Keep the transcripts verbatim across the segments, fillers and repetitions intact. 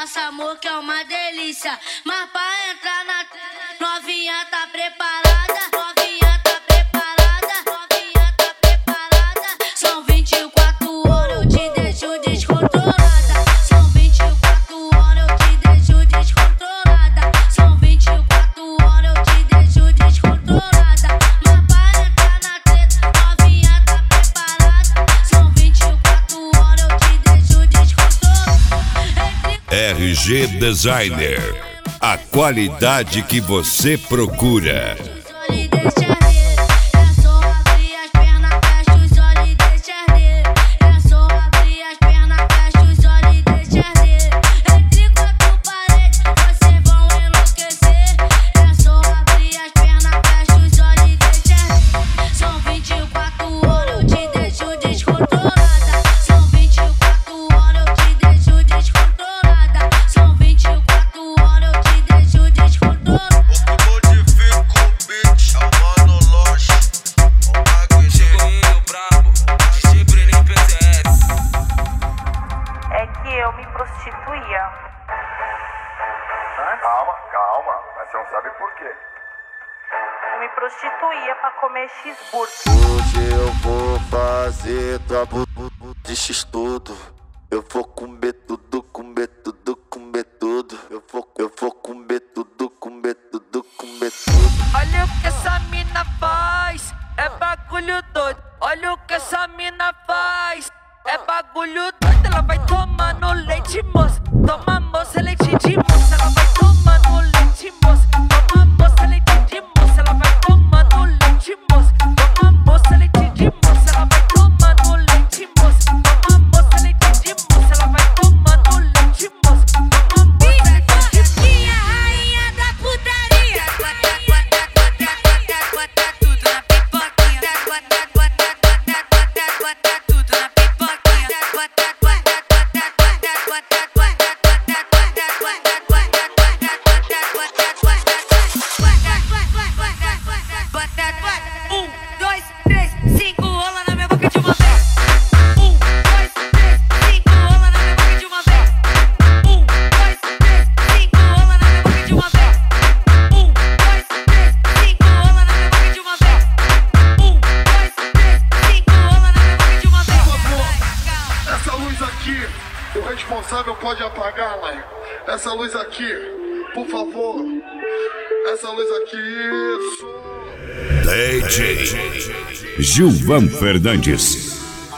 faça amor que é uma delícia. Mas pra entrar na treta, novinha tá preparada, novinha tá preparada, novinha tá preparada. São vinte e quatro horas, eu te deixo descontrolada. São vinte e quatro horas, eu te deixo descontrolada. São vinte e quatro horas, eu te deixo descontrolada. Mas pra entrar na treta, novinha tá preparada. São vinte e quatro horas, eu te deixo descontrolada. R G Designer, a qualidade que você procura. Eu me prostituía. Calma, calma, mas você não sabe por quê. Eu me prostituía pra comer cheeseburger. Hoje eu vou fazer tua bu de x tudo. Eu vou comer tudo, comer tudo, comer tudo. Eu vou, eu vou comer tudo, comer tudo, comer tudo. Olha o que essa mina faz, é bagulho doido. Olha o que essa mina faz, é bagulho doido. Ela vai tomando leite, moça. Toma, moça, leite de moça. Ela vai tomando leite, moça. Toma, moça, leite de moça. Ela vai tomando leite, moça. Toma, moça, leite de moça. Ela vai tomando leite, moça. Toma, moça, leite de moça. Ela vai tomando leite, moça. Toma, moça, leite de moça. Minha rainha da putaria. Bota, bota, bota, bota, bota tudo na pipoquinha. Bota, bota, bota, bota, bota tudo na pipoquinha. Bota, bota, bota, bota, bota, bota, bota, bota, bota, um, dois, três, cinco, rola na minha boca de uma vez. Um, dois, três, cinco, rola na minha boca de uma vez. Um, dois, três, cinco, rola na minha boca de uma vez. Um, dois, três, cinco, rola na minha boca de uma vez. Um, dois, três, cinco, rola na minha boca de uma vez. Por favor, essa luz aqui, o responsável pode apagar, mãe. Essa luz aqui, por favor. Essa luz aqui, isso. D J Gilvan Fernandes.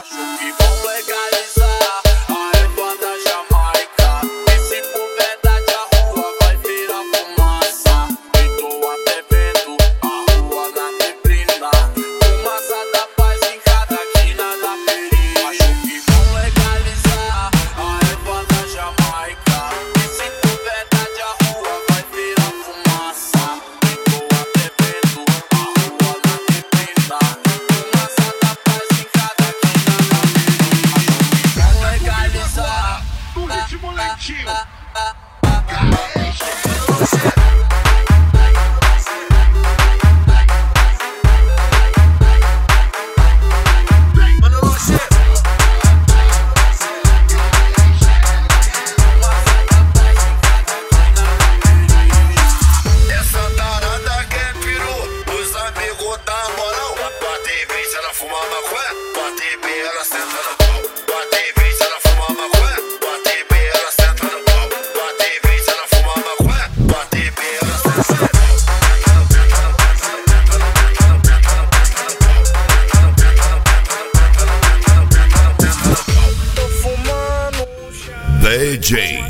D J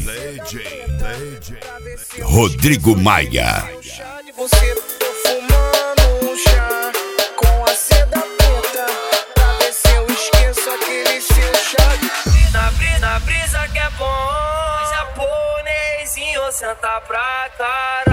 Rodrigo Maia. Você tô fumando um chá com a seda preta pra ver se eu esqueço aquele seu chá. Na brisa, na brisa que é bom, japonesinho senta pra cara.